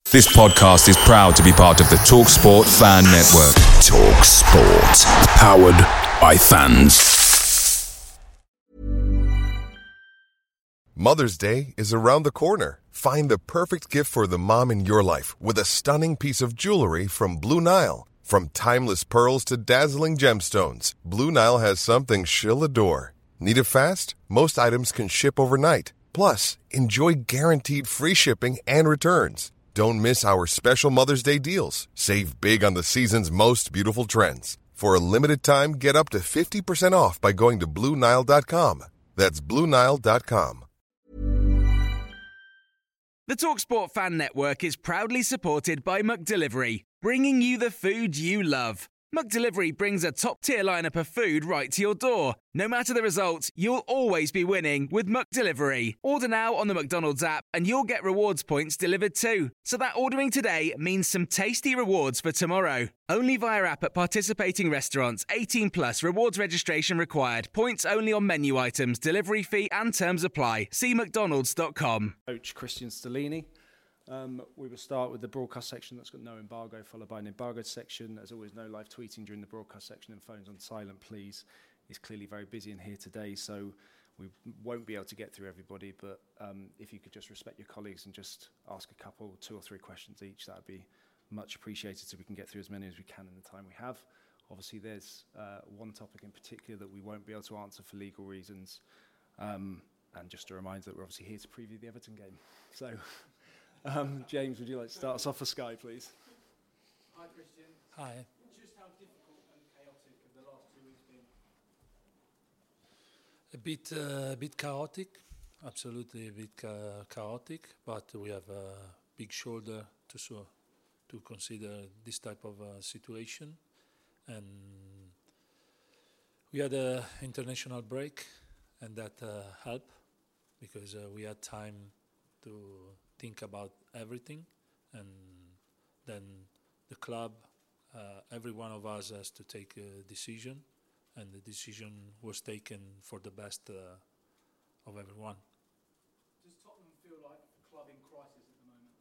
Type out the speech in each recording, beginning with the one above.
This podcast is proud to be part of the TalkSport Fan Network. TalkSport. Powered by fans. Mother's Day is around the corner. Find the perfect gift for the mom in your life with a stunning piece of jewelry from Blue Nile. From timeless pearls to dazzling gemstones, Blue Nile has something she'll adore. Need it fast? Most items can ship overnight. Plus, enjoy guaranteed free shipping and returns. Don't miss our special Mother's Day deals. Save big on the season's most beautiful trends. For a limited time, get up to 50% off by going to BlueNile.com. That's BlueNile.com. The TalkSport Fan Network is proudly supported by McDelivery, bringing you the food you love. McDelivery brings a top-tier lineup of food right to your door. No matter the result, you'll always be winning with McDelivery. Order now on the McDonald's app and you'll get rewards points delivered too. So that ordering today means some tasty rewards for tomorrow. Only via app at participating restaurants. 18 plus. Rewards registration required. Points only on menu items. Delivery fee and terms apply. See mcdonalds.com. Coach Christian Stellini. We will start with the broadcast section that's got no embargo, followed by an embargoed section. As always, no live tweeting during the broadcast section and phones on silent, please. It's clearly very busy in here today, so we won't be able to get through everybody, but if you could just respect your colleagues and just ask a couple, 2 or 3 questions each, that would be much appreciated so we can get through as many as we can in the time we have. Obviously, there's one topic in particular that we won't be able to answer for legal reasons, and just a reminder that we're obviously here to preview the Everton game. So... James, would you like to start us off for Sky, please? Hi, Christian. Hi. Just how difficult and chaotic have the last 2 weeks been? A bit chaotic, absolutely a bit chaotic, but we have a big shoulder to consider this type of situation, and we had an international break, and that helped because we had time to think about everything, and then the club, every one of us has to take a decision, and the decision was taken for the best of everyone. Does Tottenham feel like a club in crisis at the moment?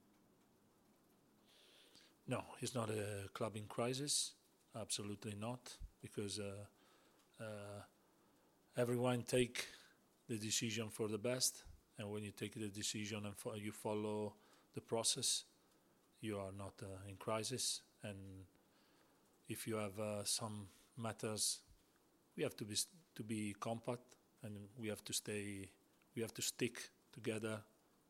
No, it's not a club in crisis, absolutely not, because everyone take the decision for the best. And when you take the decision and you follow the process, you are not in crisis. And if you have some matters, we have to be compact, and we have to stick together,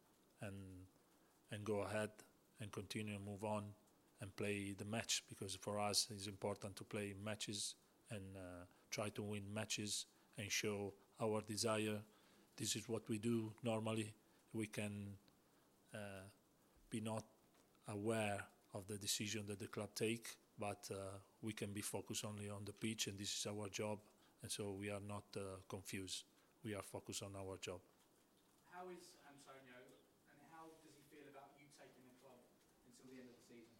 and go ahead and continue and move on and play the match, because for us it's important to play matches and try to win matches and show our desire. This is what we do normally. We can be not aware of the decision that the club take, but we can be focused only on the pitch, and this is our job. And so we are not confused. We are focused on our job. How is Antonio, and how does he feel about you taking the club until the end of the season?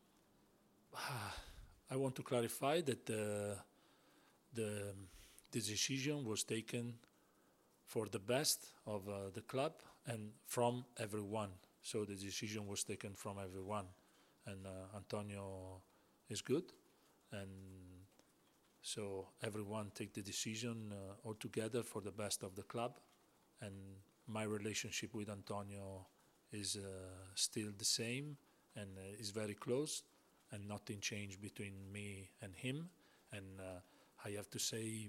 I want to clarify that the decision was taken for the best of the club and from everyone. So the decision was taken from everyone. And Antonio is good. And so everyone take the decision all together for the best of the club. And my relationship with Antonio is still the same and is very close. And nothing changed between me and him. And I have to say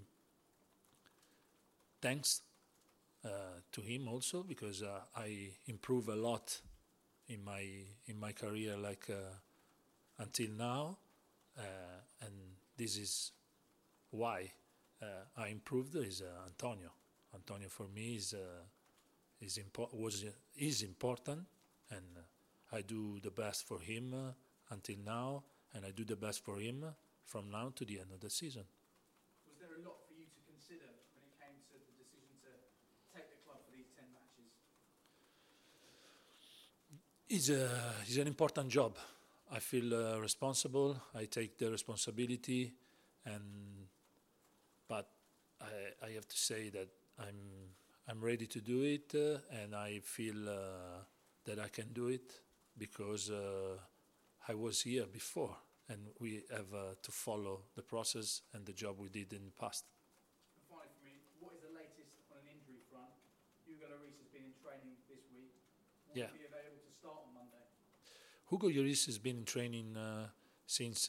thanks to him also, because I improve a lot in my career, like until now, and this is why I improved. Is Antonio. Antonio for me is important, and I do the best for him until now, and I do the best for him from now to the end of the season. Was there a lot for you to consider when it came to the decision to take the club for these 10 matches? It's an important job. I feel responsible. I take the responsibility, but I have to say that I'm ready to do it, and I feel that I can do it. because I was here before, and we have to follow the process and the job we did in the past. And finally for me, what is the latest on an injury front? Hugo Lloris has been in training this week. Will Yeah. he be available to start on Monday? Hugo Lloris has been in training since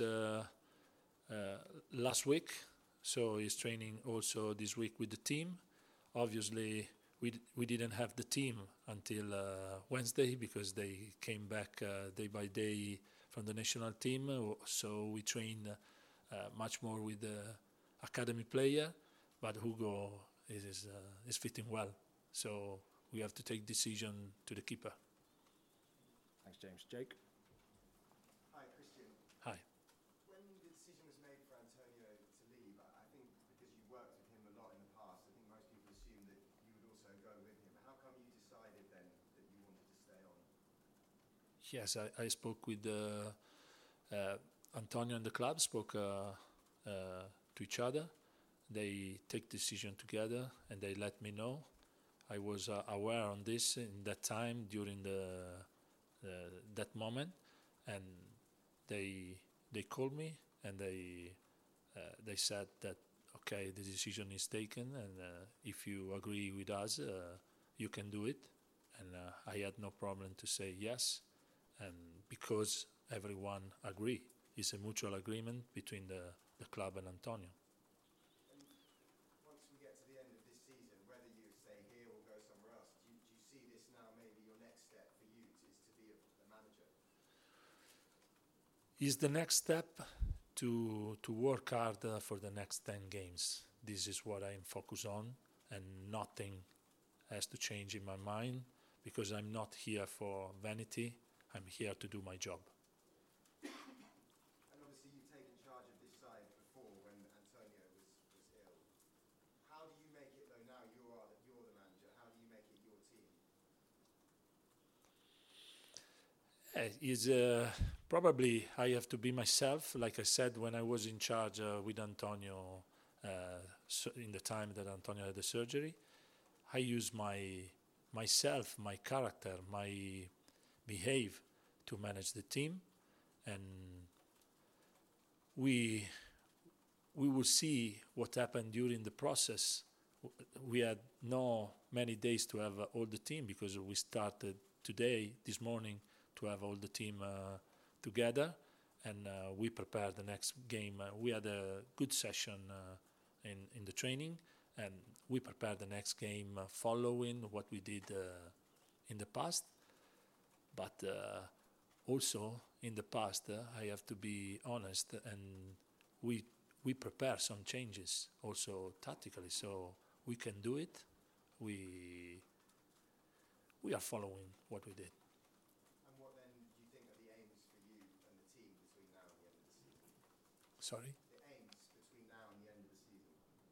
last week, so he's training also this week with the team. Obviously, we didn't have the team until Wednesday because they came back day by day from the national team, so we trained much more with the academy player, but Hugo is fitting well, so we have to take decision to the keeper. Thanks, James. Jake? Hi, Christian. Hi. When the decision was made for Antonio to leave, I think because you worked with him a lot in the past, I think most people assumed that you would also go with him. How come you decided then that you wanted to stay on? Yes, I spoke with Antonio and the club, spoke to each other. They take decision together and they let me know. I was aware on this in that time during that moment, and they called me and they said that okay, the decision is taken, and if you agree with us, you can do it. And I had no problem to say yes, and because everyone agree, it's a mutual agreement between the club and Antonio. Once we get to the end of this season, whether you stay here or go somewhere else, do you see this now maybe your next step for you is to be a manager? Is the next step to work hard for the next 10 games. This is what I'm focused on, and nothing has to change in my mind because I'm not here for vanity. I'm here to do my job. And obviously you've taken charge of this side before when Antonio was ill. How do you make it though now you're the manager? How do you make it your team? Is probably I have to be myself. Like I said, when I was in charge with Antonio in the time that Antonio had the surgery, I used myself, my character, my behave to manage the team, and we will see what happened during the process. We had no many days to have all the team because we started this morning, to have all the team together, and we prepared the next game. We had a good session in the training, and we prepared the next game following what we did in the past. But also in the past, I have to be honest, and we prepare some changes also tactically, so we can do it. We are following what we did. And what then do you think are the aims for you and the team between now and the end of the season? Sorry? The aims between now and the end of the season?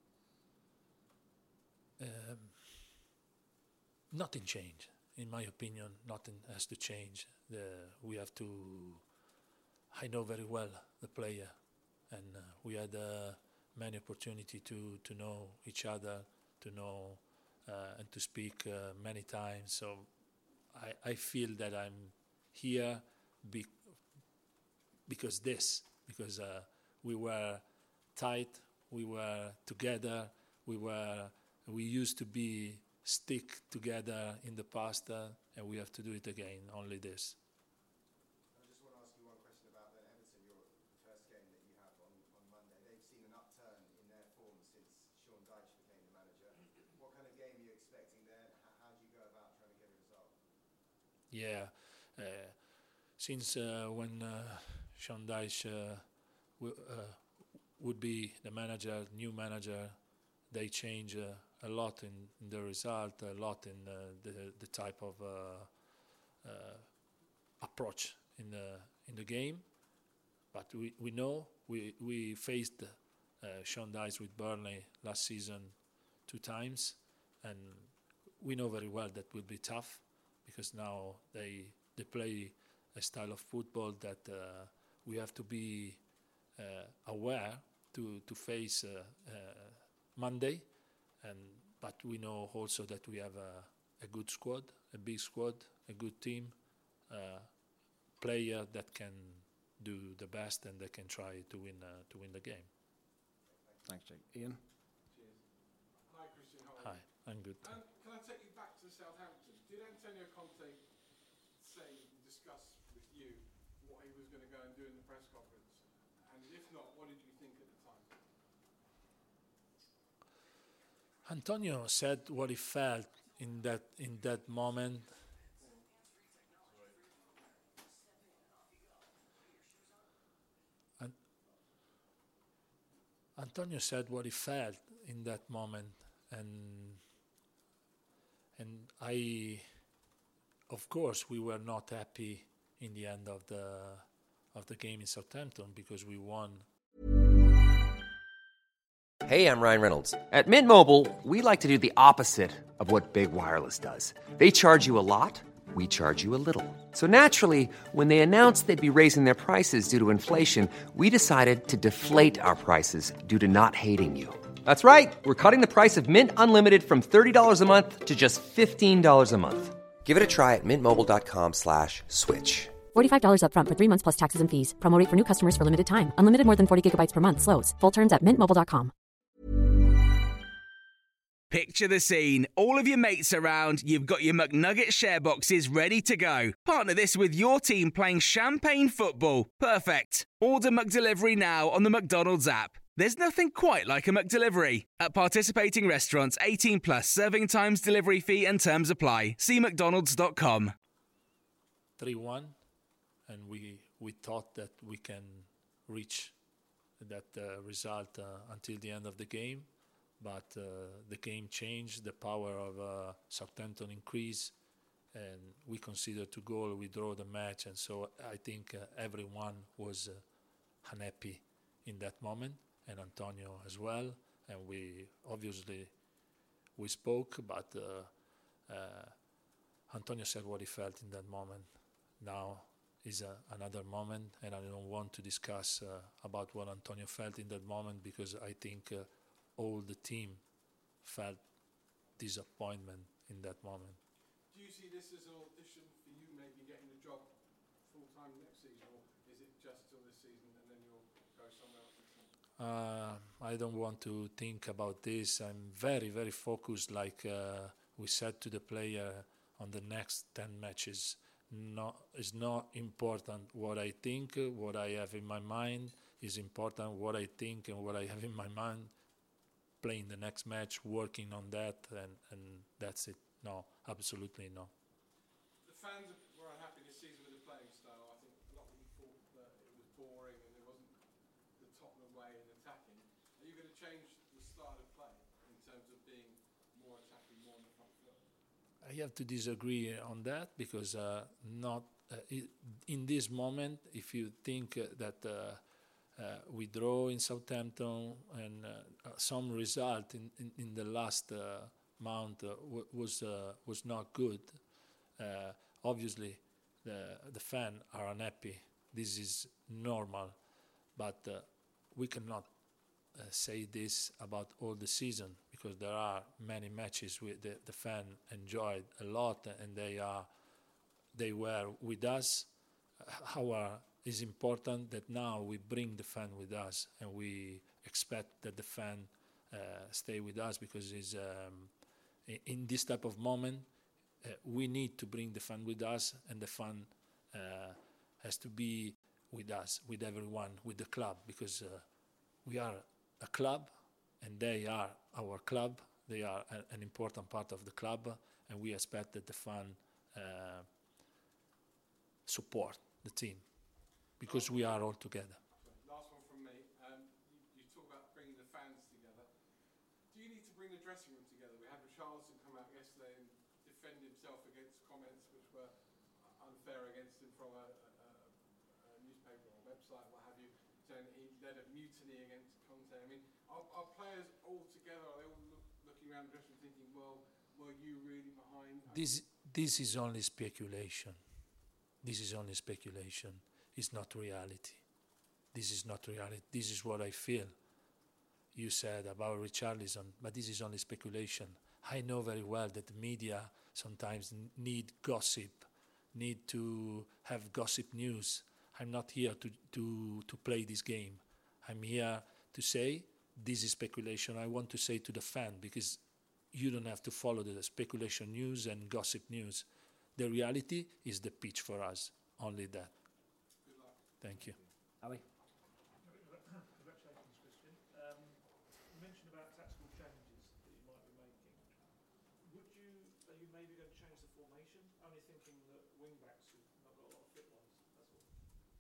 Nothing changed. In my opinion, nothing has to change. We have to. I know very well the player, and we had many opportunity to know each other, to know and to speak many times. So I feel that I'm here because we were tight, we were together, we used to be stick together in the past, and we have to do it again. Only this. I just want to ask you one question about then Everton, the first game that you have on Monday. They've seen an upturn in their form since Sean Dyche became the manager. What kind of game are you expecting there? How do you go about trying to get a result? Yeah, since when Sean Dyche would be the manager, new manager, they change a lot in the result, a lot in the type of approach in the game. But we know we faced Sean Dyche with Burnley last season 2 times, and we know very well that will be tough because now they play a style of football that we have to be aware to face Monday, but we know also that we have a good squad, a big squad, a good team, player that can do the best and that can try to win the game. Thanks, Jake. Ian? Cheers. Hi, Christian. How are you? Hi, I'm good. Can I take you back to Southampton? Did Antonio Conte discuss with you what he was going to go and do in the press conference? And if not, what did you think at the time? Antonio said what he felt in that moment. Antonio said what he felt in that moment, and of course, we were not happy in the end of the game in Southampton because we won. Hey, I'm Ryan Reynolds. At Mint Mobile, we like to do the opposite of what Big Wireless does. They charge you a lot, we charge you a little. So naturally, when they announced they'd be raising their prices due to inflation, we decided to deflate our prices due to not hating you. That's right. We're cutting the price of Mint Unlimited from $30 a month to just $15 a month. Give it a try at mintmobile.com/switch. $45 up front for 3 months plus taxes and fees. Promo rate for new customers for limited time. Unlimited more than 40 gigabytes per month. Slows full terms at mintmobile.com. Picture the scene. All of your mates around, you've got your McNugget share boxes ready to go. Partner this with your team playing champagne football. Perfect. Order McDelivery now on the McDonald's app. There's nothing quite like a McDelivery. At participating restaurants, 18 plus, serving times, delivery fee and terms apply. See mcdonalds.com. 3-1, and we thought that we can reach that result until the end of the game. But the game changed, the power of Southampton increased, and we conceded 2 goals, we draw the match, and so I think everyone was unhappy in that moment, and Antonio as well, and we spoke, but Antonio said what he felt in that moment. Now is another moment, and I don't want to discuss about what Antonio felt in that moment because I think all the team felt disappointment in that moment. Do you see this as an audition for you maybe getting a job full-time next season, or is it just till this season and then you'll go somewhere else? I don't want to think about this. I'm very, very focused, like we said to the player on the next 10 matches. It's not important what I think, what I have in my mind. It's important what I think and what I have in my mind. Playing the next match, working on that, and that's it. No, absolutely no. The fans were unhappy this season with the playing style. I think a lot of them thought that it was boring and it wasn't the Tottenham way in attacking. Are you going to change the style of play in terms of being more attacking, more on the front foot? I have to disagree on that because in this moment, if you think that we draw in Southampton and some result in the last month was not good. Obviously, the fans are unhappy. This is normal, but we cannot say this about all the season because there are many matches the fan enjoyed a lot and they were with us. It's important that now we bring the fan with us and we expect that the fan stay with us because in this type of moment we need to bring the fan with us, and the fan has to be with us, with everyone, with the club, because we are a club and they are our club. They are an important part of the club, and we expect that the fan support the team. Because we are all together. Last one from me. You talk about bringing the fans together. Do you need to bring the dressing room together? We had Richarlison come out yesterday and defend himself against comments which were unfair against him from a newspaper or website, what have you, saying that he led a mutiny against Conte. I mean, are players all together? Are they all looking around the dressing room thinking, well, were you really behind? This is only speculation. This is only speculation. It's not reality. This is not reality. This is what I feel. You said about Richarlison, but this is only speculation. I know very well that the media sometimes need gossip need to have gossip news. I'm not here to play this game. I'm here to say this is speculation. I want to say to the fan, because you don't have to follow the speculation news and gossip news. The reality is the pitch for us, only that. Good luck. Thank you. Ali? Congratulations, Christian. You mentioned about tactical changes that you might be making. Are you maybe going to change the formation? Only thinking that wing backs have not got a lot of fit ones, that's all.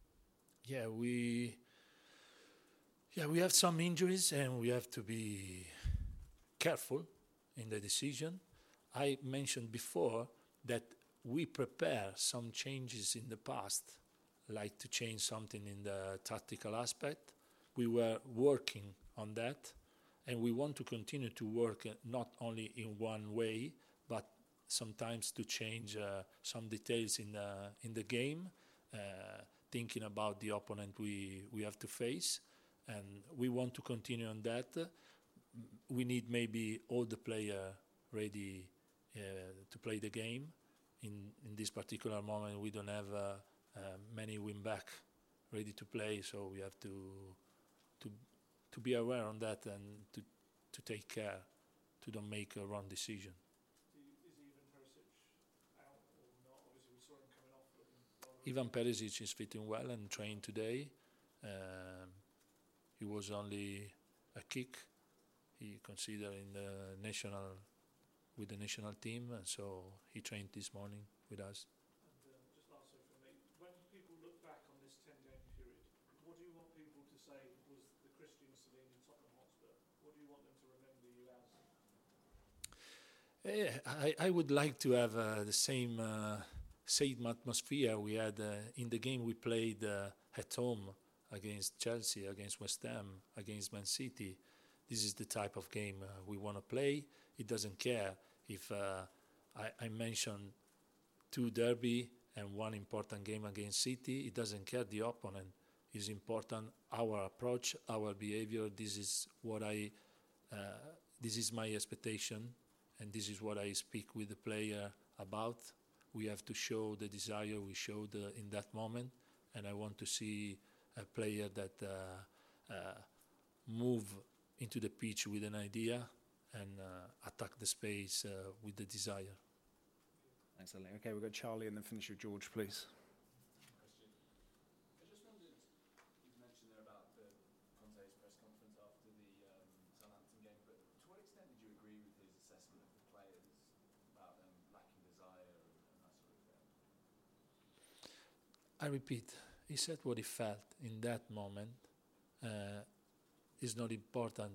We have some injuries and we have to be careful in the decision. I mentioned before that we prepare some changes in the past, like to change something in the tactical aspect. We were working on that, and we want to continue to work not only in one way, but sometimes to change some details in the game, thinking about the opponent we have to face, and we want to continue on that. We need maybe all the players ready to play the game. In this particular moment, we don't have many win back ready to play, so we have to be aware on that and to take care to don't make a wrong decision. Is Ivan Perisic out or not? Obviously, we saw him coming off. Ivan Perisic is fitting well and trained today. He was only a kick. He considered with the national team, and so he trained this morning with us. And just lastly for me, when people look back on this 10-game period, what do you want people to say was the Christian Savigny Tottenham Hotspur? What do you want them to remember you as? I would like to have the same atmosphere we had in the game we played at home against Chelsea, against West Ham, against Man City. This is the type of game we want to play. It doesn't care if I mentioned 2 derby and 1 important game against City. It doesn't care the opponent. It's important our approach, our behavior. This is this is my expectation, and this is what I speak with the player about. We have to show the desire we showed in that moment, and I want to see a player that move into the pitch with an idea and attack the space with the desire. Excellent. Okay, we've got Charlie and then finish with George, please. I just wondered, you mentioned there about Conte's press conference after the Southampton game, but to what extent did you agree with his assessment of the players about them lacking desire and that sort of thing? I repeat, he said what he felt in that moment. It's not important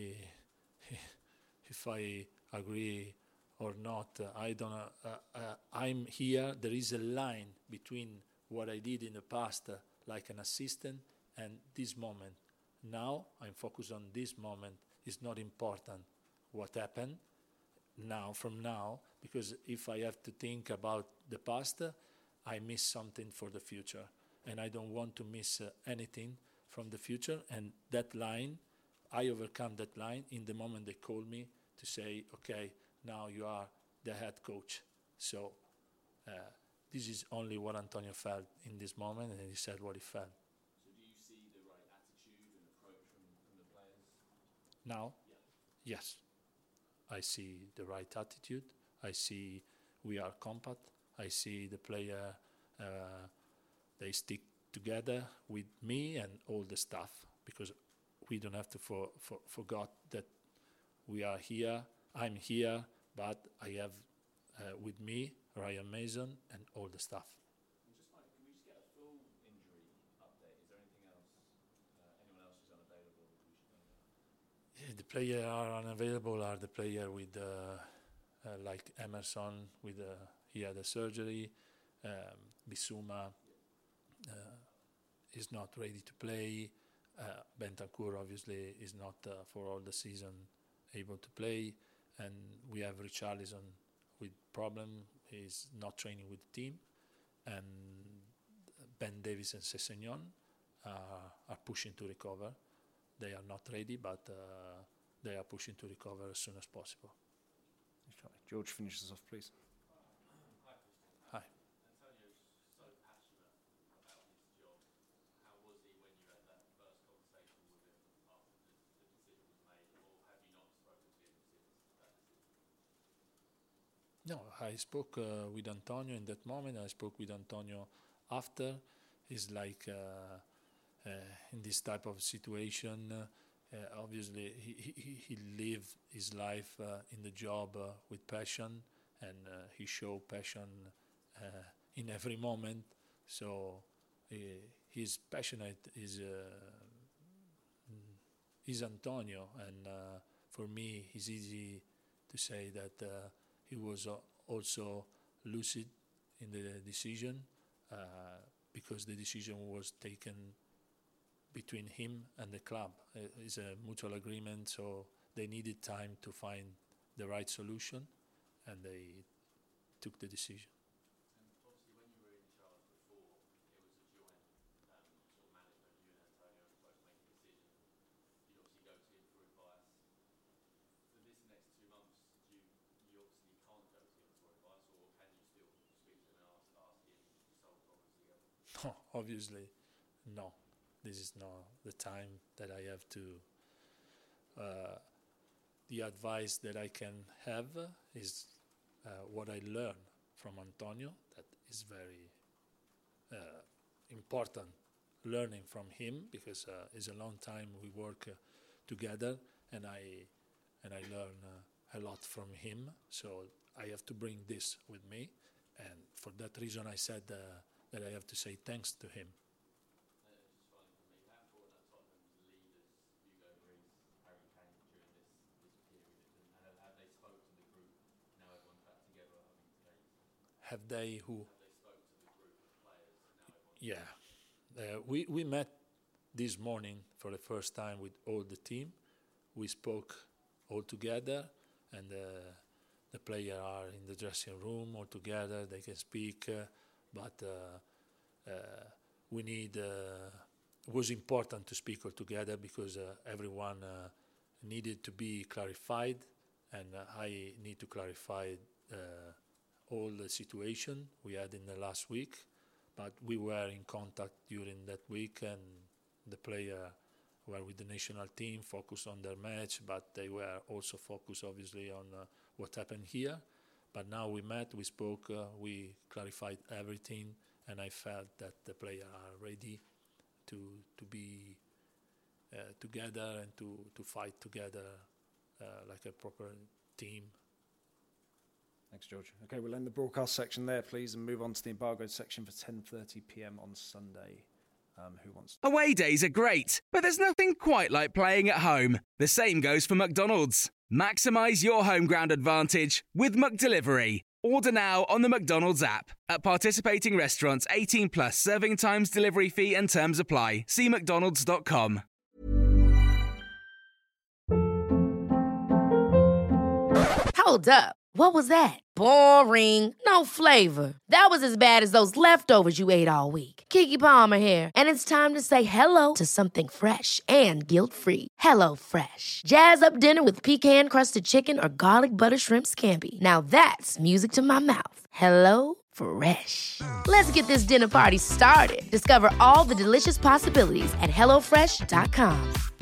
if I agree or not. I'm here. There is a line between what I did in the past, like an assistant, and this moment. Now I'm focused on this moment. It's not important what happened from now, because if I have to think about the past, I miss something for the future, and I don't want to miss anything from the future. And that line, I overcome that line in the moment they call me to say, okay, now you are the head coach. So this is only what Antonio felt in this moment, and he said what he felt. So do you see the right attitude and approach from the players? Now? Yeah. Yes. I see the right attitude. I see we are compact. I see the player, they stick together with me and all the staff, because we don't have to forget that we are here. I'm here, but I have with me Ryan Mason and all the staff. And just can we just get a full injury update? Is there anything else, anyone else who's unavailable that we should know about? Yeah, the players are unavailable are the player with like Emerson with he had a surgery. Bissouma is not ready to play. Bentancur obviously is not for all the season able to play, and we have Richarlison with problem. He's not training with the team, and Ben Davies and Sessegnon are pushing to recover. They are not ready, but they are pushing to recover as soon as possible. George, finish us off, please. Hi, Christian. Hi. Antonio's No, I spoke with Antonio in that moment. I spoke with Antonio after. It's like in this type of situation, obviously he lived his life in the job with passion, and he showed passion in every moment. So he's passionate. Is Antonio, and for me, it's easy to say that he was also lucid in the decision, because the decision was taken between him and the club. It's a mutual agreement, so they needed time to find the right solution, and they took the decision. Obviously, no. This is not the time that I have to. The advice that I can have is what I learned from Antonio. That is very important. Learning from him, because it's a long time we work together, and I learn a lot from him. So I have to bring this with me, and for that reason I said that I have to say thanks to him. Have they who? Yeah. We met this morning for the first time with all the team. We spoke all together, and the players are in the dressing room all together. They can speak, but we need. It was important to speak all together because everyone needed to be clarified, and I need to clarify all the situation we had in the last week. But we were in contact during that week, and the players were with the national team, focused on their match, but they were also focused, obviously, on what happened here. But now we met, we spoke, we clarified everything, and I felt that the players are ready to be together and to fight together like a proper team. Thanks, George. Okay, we'll end the broadcast section there, please, and move on to the embargoed section for 10:30 p.m. on Sunday. Who wants to? Away days are great, but there's nothing quite like playing at home. The same goes for McDonald's. Maximise your home ground advantage with McDelivery. Order now on the McDonald's app. At participating restaurants, 18 plus, serving times, delivery fee and terms apply. See mcdonalds.com. Hold up. What was that? Boring. No flavor. That was as bad as those leftovers you ate all week. Keke Palmer here, and it's time to say hello to something fresh and guilt-free. Hello Fresh. Jazz up dinner with pecan-crusted chicken or garlic butter shrimp scampi. Now that's music to my mouth. Hello Fresh. Let's get this dinner party started. Discover all the delicious possibilities at HelloFresh.com.